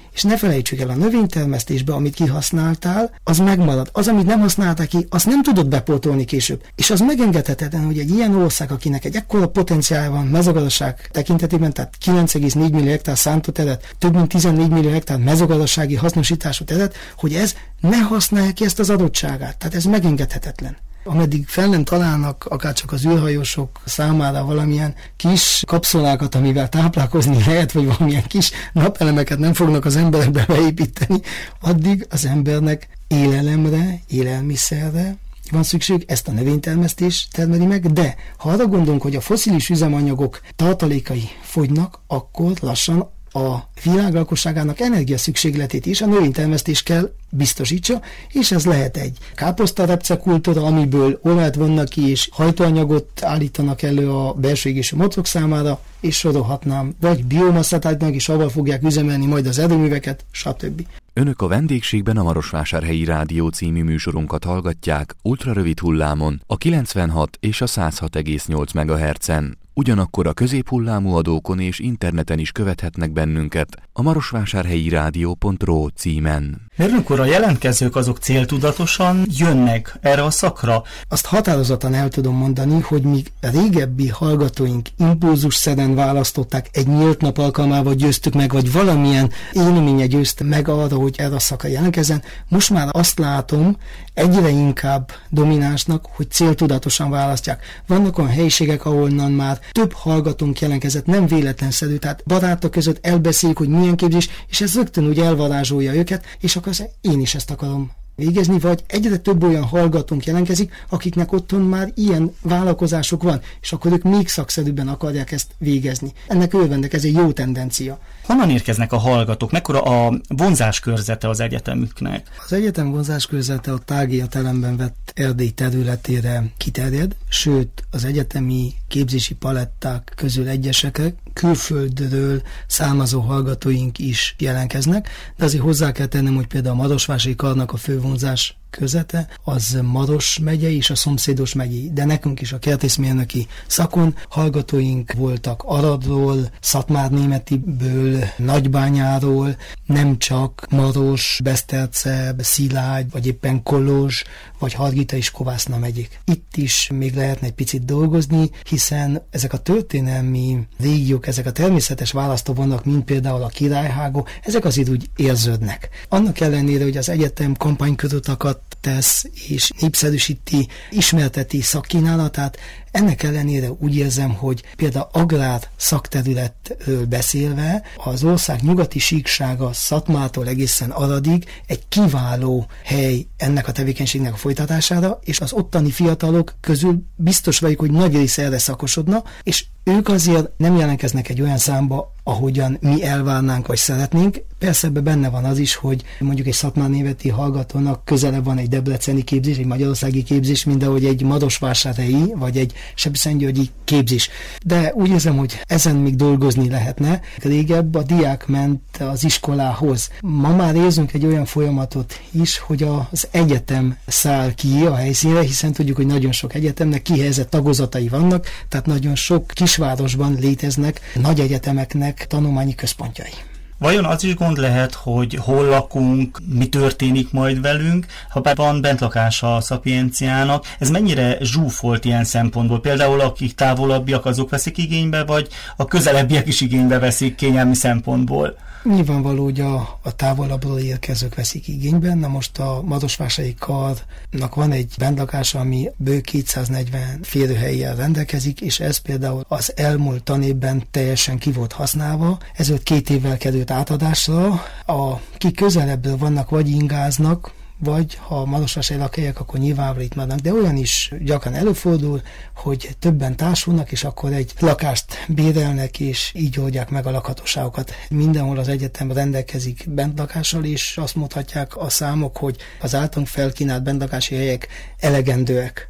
És ne felejtsük el, a növénytermesztésbe, amit kihasználtál, az megmarad. Az, amit nem használtál ki, azt nem tudod bepótolni később. És az megengedhetetlen, hogy egy ilyen ország, akinek egy ekkora potenciál van mezőgazdaság tekintetében, tehát kilenc egész négy millió hektár szántott terület, több mint tizennégy millió hektár mezőgazdasági hasznosítású terület, hogy ez ne használja ki ezt az adottságát. Tehát ez megengedhetetlen. Ameddig fel nem találnak akárcsak az űrhajósok számára valamilyen kis kapszulákat, amivel táplálkozni lehet, vagy valamilyen kis napelemeket nem fognak az emberekbe beépíteni, addig az embernek élelemre, élelmiszerre van szükség, ezt a növénytermesztés termeli meg, de ha arra gondolunk, hogy a fosszilis üzemanyagok tartalékai fogynak, akkor lassan a világ lakosságának energia szükségletét is a növénytermesztés kell biztosítsa, és ez lehet egy káposztarepcekultúra, amiből olajat vonnak ki, és hajtóanyagot állítanak elő a belső égésű motorok számára, és sorolhatnám, vagy biomasszát állítanak, és avval fogják üzemelni majd az erőműveket, stb. Önök a vendégségben a Marosvásárhelyi Rádió című műsorunkat hallgatják ultrarövid hullámon, a kilencvenhat és a száz hat egész nyolc megahertzen. Ugyanakkor a középhullámú adókon és interneten is követhetnek bennünket a marosvásárhelyi rádió pont ro címen. Mert amikor a jelentkezők azok céltudatosan jönnek erre a szakra? Azt határozottan el tudom mondani, hogy míg a régebbi hallgatóink impulzusszerűen választották, egy nyílt nap alkalmával győztük meg, vagy valamilyen élménye győzte meg arra, hogy erre a szakra jelentkezzen, most már azt látom egyre inkább dominánsnak, hogy céltudatosan választják. Vannak olyan helyiségek, ahonnan már több hallgatónk jelentkezett, nem véletlenszerű, tehát barátok között elbeszéljük, hogy milyen képzés, és ez rögtön úgy elvarázsolja őket, és akkor én is ezt akarom végezni, vagy egyre több olyan hallgatónk jelentkezik, akiknek otthon már ilyen vállalkozások van, és akkor ők még szakszerűbben akarják ezt végezni. Ennek örvendek, ez egy jó tendencia. Honnan érkeznek a hallgatók? Mekkora a vonzáskörzete az egyetemüknek? Az egyetem vonzáskörzete a Thágia teremben vett Erdély területére kiterjed, sőt az egyetemi képzési paletták közül egyesekre külföldről származó hallgatóink is jelentkeznek, de azért hozzá kell tennem, hogy például a Marosvási Karnak a fővonzás közete, az Maros megye és a szomszédos megyei, de nekünk is a kertészmérnöki szakon hallgatóink voltak Aradról, Szatmárnémetiből, Nagybányáról, nem csak Maros, Beszterce, Szilágy, vagy éppen Kolozs, vagy Hargita és Kovászna megyék. Itt is még lehetne egy picit dolgozni, hiszen ezek a történelmi régiók, ezek a természetes választóvonalak, mint például a Királyhágó, ezek azért úgy érződnek. Annak ellenére, hogy az egyetem kampánykörutakat tesz és népszerűsíti, ismerteti szakkínálatát, ennek ellenére úgy érzem, hogy például agrár szakterületről beszélve az ország nyugati síksága Szatmától egészen Aradig egy kiváló hely ennek a tevékenységnek a folytatására, és az ottani fiatalok közül biztos vagyok, hogy nagy része erre szakosodna, és ők azért nem jelentkeznek egy olyan számba, ahogyan mi elvárnánk, vagy szeretnénk. Persze ebben benne van az is, hogy mondjuk egy szatmárnémeti hallgatónak közelebb van egy debreceni képzés, egy magyarországi képzés, mint ahogy egy marosvásárhelyi, vagy egy sepsiszentgyörgyi képzés. De úgy érzem, hogy ezen még dolgozni lehetne. Régebb a diák ment az iskolához. Ma már érzünk egy olyan folyamatot is, hogy az egyetem száll ki a helyszínre, hiszen tudjuk, hogy nagyon sok egyetemnek kihelyezett tagozatai vannak, tehát nagyon sok kisvárosban léteznek nagy egyetemeknek tanulmányi központjai. Vajon az is gond lehet, hogy hol lakunk, mi történik majd velünk, ha bár van bentlakása a Szapienciának, ez mennyire zsúfolt ilyen szempontból? Például akik távolabbiak, azok veszik igénybe, vagy a közelebbiek is igénybe veszik kényelmi szempontból? Nyilvánvaló, hogy a, a távolabbról érkezők veszik igénybe. Na most a Marosvásárhelyi Karnak van egy bentlakása, ami bő kétszáznegyven férőhellyel rendelkezik, és ez például az elmúlt tanévben teljesen ki volt használva. Ezelőtt két évvel került átadásra. Akik közelebbről vannak, vagy ingáznak, vagy ha marosvásárhelyi lakhelyek, akkor nyilvánvalóan itt maradnak, de olyan is gyakran előfordul, hogy többen társulnak, és akkor egy lakást bérelnek, és így oldják meg a lakhatóságokat. Mindenhol az egyetem rendelkezik bentlakással, és azt mondhatják a számok, hogy az általunk felkínált bentlakási helyek elegendőek.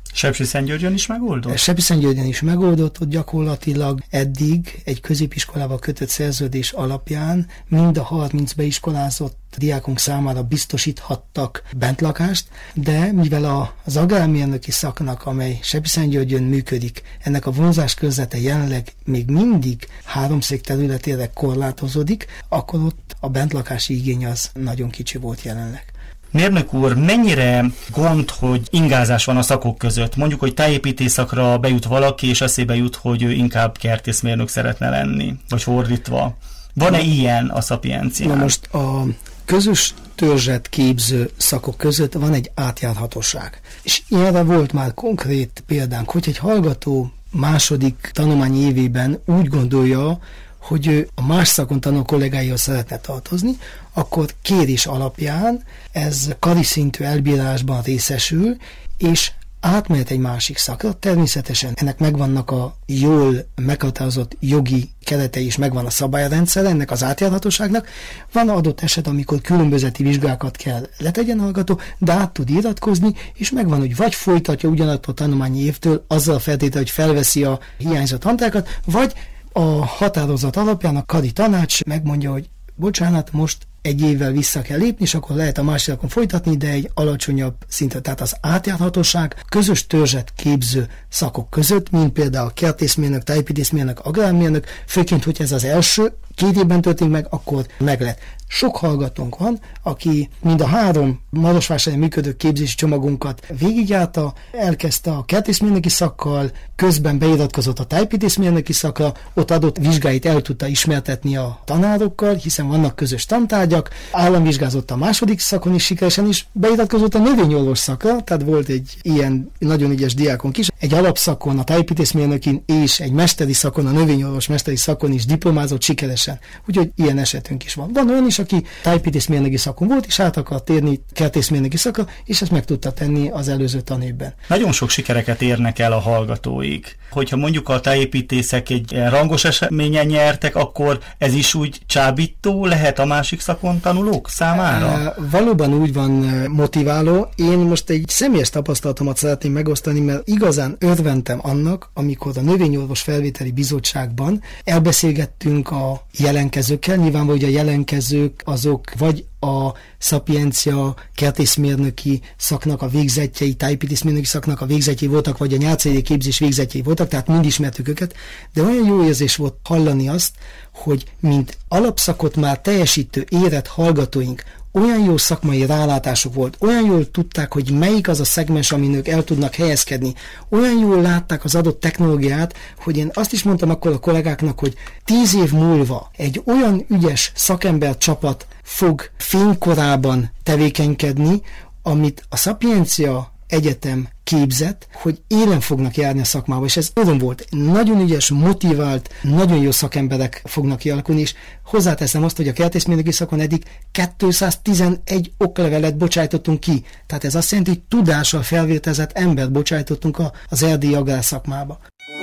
Sepsiszentgyörgyön is megoldott? Sepsiszentgyörgyön is megoldott, ott gyakorlatilag eddig egy középiskolával kötött szerződés alapján mind a harminc beiskolázott diákunk számára biztosíthattak bentlakást, de mivel az agrármérnöki szaknak, amely Sepsiszentgyörgyön működik, ennek a vonzás körzete jelenleg még mindig háromszék területére korlátozódik, akkor ott a bentlakási igény az nagyon kicsi volt jelenleg. Mérnök úr, mennyire gond, hogy ingázás van a szakok között? Mondjuk, hogy tájépítész szakra bejut valaki, és eszébe jut, hogy ő inkább kertészmérnök szeretne lenni, vagy fordítva. Van-e ilyen a Szapiencián? Na most a közös törzset képző szakok között van egy átjárhatóság. És ilyenre volt már konkrét példánk, hogy egy hallgató második tanulmányi évében úgy gondolja, hogy ő a más szakon tanuló kollégáihoz szeretne tartozni, akkor kérés alapján ez kari szintű elbírálásban részesül, és átmehet egy másik szakra. Természetesen ennek megvannak a jól meghatározott jogi keretei, és megvan a szabályrendszer ennek az átjárhatóságnak. Van adott eset, amikor különbözeti vizsgákat kell letegyen hallgató, de át tud iratkozni, és megvan, hogy vagy folytatja ugyanattól a tanulmányi évtől azzal a feltétel, hogy felveszi a hiányzó tantárgyat, vagy a határozat alapján a kari tanács megmondja, hogy bocsánat, most egy évvel vissza kell lépni, és akkor lehet a másikon folytatni, de egy alacsonyabb szinten. Tehát az átjárhatóság közös törzset képző szakok között, mint például kertészmérnök, tájépítészmérnök, agrármérnök, főként, hogy ez az első két évben történik meg, akkor meg lehet. Sok hallgatónk van, aki mind a három Marosvásárhelyen működő képzési csomagunkat végigjárta, elkezdte a kertészmérnöki szakkal, közben beiratkozott a tájépítészmérnöki szakra, ott adott vizsgáit el tudta ismertetni a tanárokkal, hiszen vannak közös tantárgyak, államvizsgázott a második szakon is sikeresen is, beiratkozott a növényorvos szakra, tehát volt egy ilyen nagyon ügyes diákunk is, egy alapszakon, a tájépítészmérnökin és egy mesteri szakon, a növényorvos mesteri szakon is diplomázott sikeresen. Úgyhogy ilyen esetünk is van. Van olyan is, aki tájépítészmérnöki szakon volt, és át akar térni kertészmérnöki szakra, és ezt meg tudta tenni az előző tanévben. Nagyon sok sikereket érnek el a hallgatóik. Hogyha mondjuk a tájépítészek egy rangos eseményen nyertek, akkor ez is úgy csábító lehet a másik szakon tanulók számára? E, valóban úgy van motiváló. Én most egy személyes tapasztalatomat szeretném megosztani, mert igazán örventem annak, amikor a Növényorvos Felvételi Bizottságban elbeszélgettünk a jelenkezőkkel. Nyilvánvaló, hogy a jelenkezők azok vagy a szapiencia kertészmérnöki szaknak a végzettjei, tájépítészmérnöki szaknak a végzettjei voltak, vagy a nyálcai képzés végzettjei voltak, tehát mind ismertük őket, de olyan jó érzés volt hallani azt, hogy mint alapszakot már teljesítő érett hallgatóink olyan jó szakmai rálátásuk volt, olyan jól tudták, hogy melyik az a szegmens, amin ők el tudnak helyezkedni, olyan jól látták az adott technológiát, hogy én azt is mondtam akkor a kollégáknak, hogy tíz év múlva egy olyan ügyes szakember csapat fog fénykorában tevékenykedni, amit a Szapiencia Egyetem képzett, hogy élen fognak járni a szakmába, és ez öröm volt. Nagyon ügyes, motivált, nagyon jó szakemberek fognak kialakulni, és hozzáteszem azt, hogy a kertészmérnöki szakon eddig kétszáztizenegy oklevelet bocsájtottunk ki. Tehát ez azt jelenti, hogy tudással felvértezett embert bocsájtottunk az erdélyi agrárszakmába.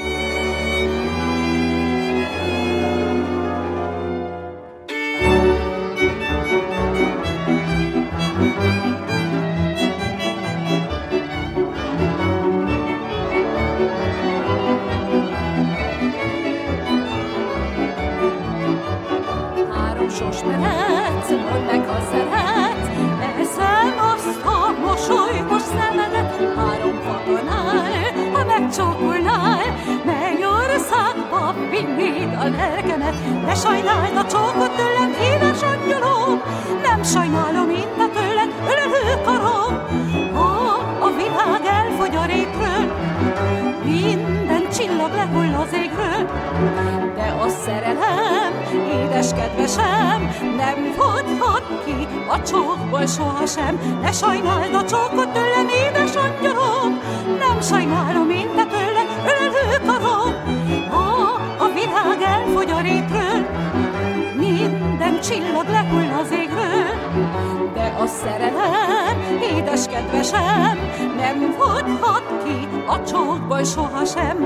Mehetsz, mondd meg, ha szeretsz, eszem azt a mosolygos szemedet. Három fatonál, ha megcsókolnál, mely országba vinnéd a lelkemet. Ne sajnáld a csókot tőlem, édes angyalom, nem sajnálom mind a tőled ölelő karom. Ha a világ elfogy a régről, minden csillag lehull az égről, de a szerelem, édes kedvesem, nem fogyhat ki a csókból sohasem. Ne sajnáld a csókot tőlem, édes angyalom, nem sajnálom mind a tőled ölelő karom. Ha a világ elfogy a régről, minden csillag lehull az égről, de a szerelem, édes kedvesem, nem fogyhat ki a csókból sohasem.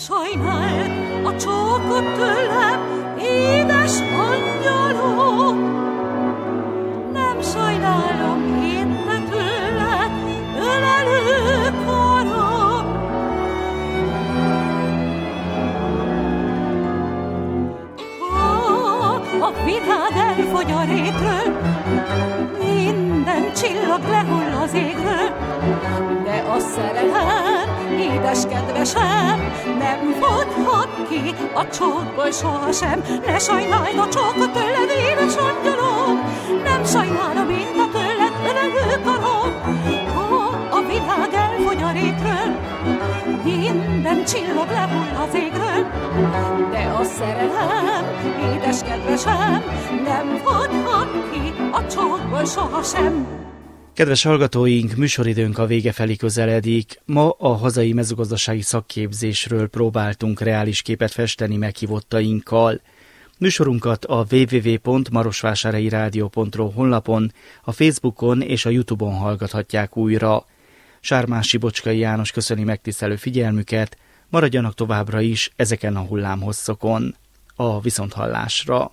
sajnáld a csókot tőlem, édes angyalom. Nem sajnálom én te tőled, ölelő karom. Ha a világ elfogy a régről, minden csillag lehull az égről, de a szerelem, édes kedvesem, nem fogyhat ki a csókból sohasem. Ne sajnáld a csókot tőled, édes angyalom, nem sajnálom én a tőled, ölelő karom. Ha a világ elfogy a régről, minden csillag lehull az égről, de a szerelem, édes kedvesem, nem fogyhat ki a csókból sohasem. Kedves hallgatóink, műsoridőnk a vége felé közeledik. Ma a hazai mezőgazdasági szakképzésről próbáltunk reális képet festeni meghívottainkkal. Műsorunkat a double-u double-u double-u pont marosvásárhelyi rádió pont ro honlapon, a Facebookon és a YouTube-on hallgathatják újra. Sármási Bocskai János köszöni megtisztelő figyelmüket, maradjanak továbbra is ezeken a hullámhosszokon. A viszonthallásra!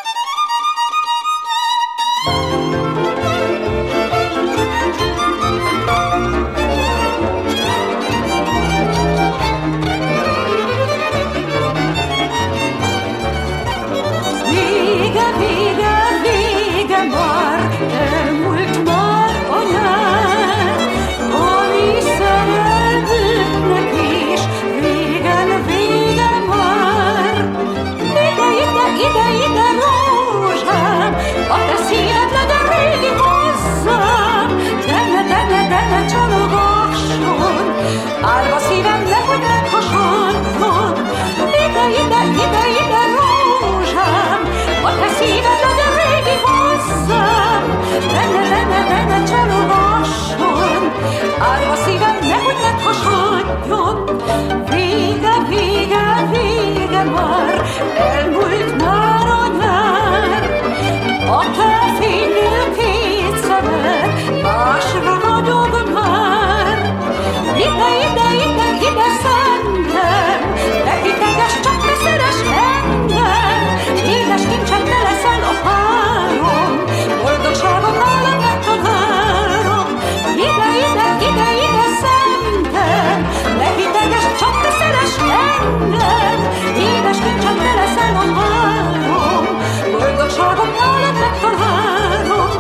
Árva szívem, nehogy meghasonljon, ide, ide, ide, ide, rózsám, a te szíved legyen régi hozzám, benne, benne, benne csalogasson, árva szívem, nehogy meghasonljon. Vége, vége, vége már, elmúlt már a nyár, a te fénylő két szemed másra ragyog már. Ide, ide, ide, ide szentem, ne hiteges, csak te szeress engem, édes kincsem, te leszel a párom, boldogságom nálad megtalálom. Ide, ide, ide, ide szentem, ne hiteges, csak te szeress engem, édes kincsem, te leszel a párom, boldogságom nálad megtalálom.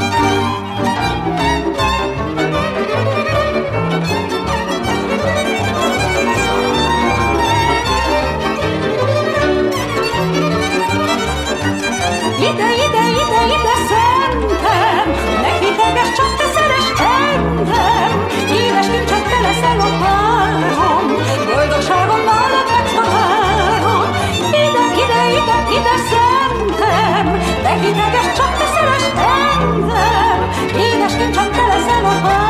Ide, ide, ide, ide szentem, ne hiteges, csak te szeress engem, édes kincsem, te leszel a párom, boldogságom nálad megtalálom. Ide, ide, ide, ide szentem, ne hiteges, csak te szeress engem, édes kincsem, te leszel a párom.